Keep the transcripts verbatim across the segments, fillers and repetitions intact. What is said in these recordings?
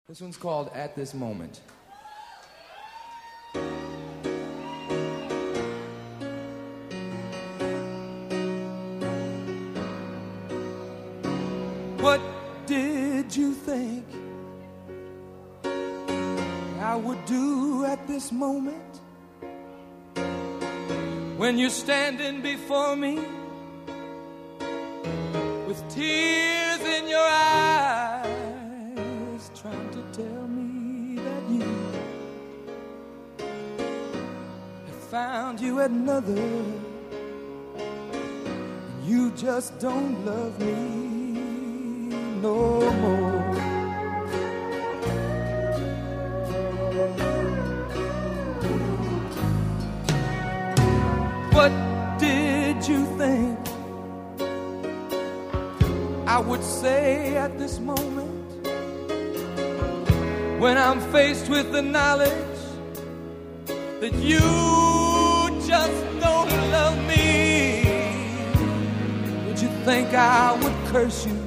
This one's called At This Moment. What did you think I would do at this moment when you're standing before me with tears in your eyes, trying to tell me that you have found you another and you just don't love me no more. What did you think I would say at this moment when I'm faced with the knowledge that you just don't love me? Would you think I would curse you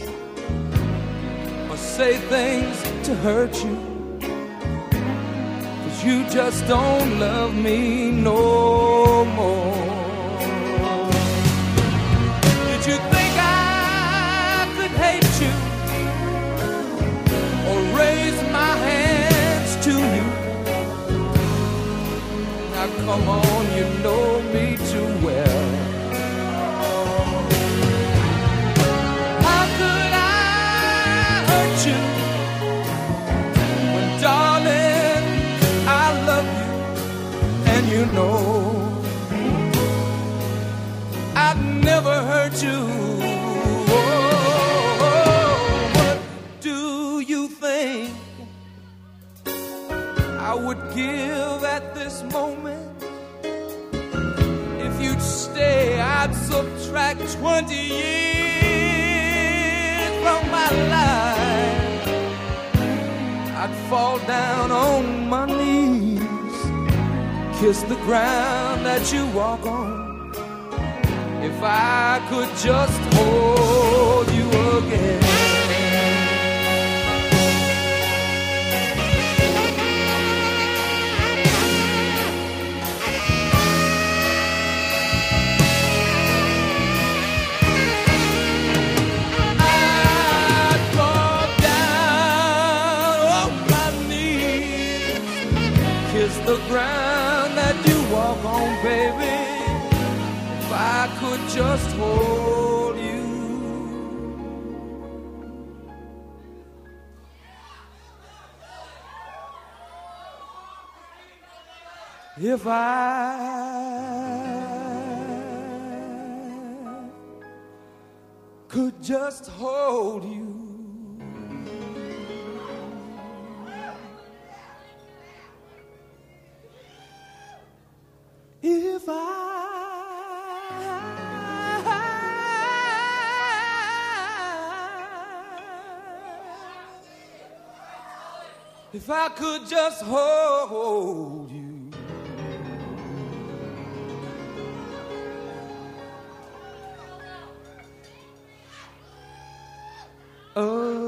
or say things to hurt you? 'Cause you just don't love me no more. Did you think I could hate you or raise my hands to you? Now come on, you know me too well. How could I hurt you when, darling, I love you and you know I'd never hurt you? Oh, what do you think I would give at this moment? If you'd stay, I'd subtract twenty years from my life. I'd fall down on my knees, kiss the ground that you walk on, if I could just hold you again. I'd fall down on my knees, kiss the ground that you walk on, baby, if I could just hold you. If I could just hold you. If I If I could just hold you. Oh.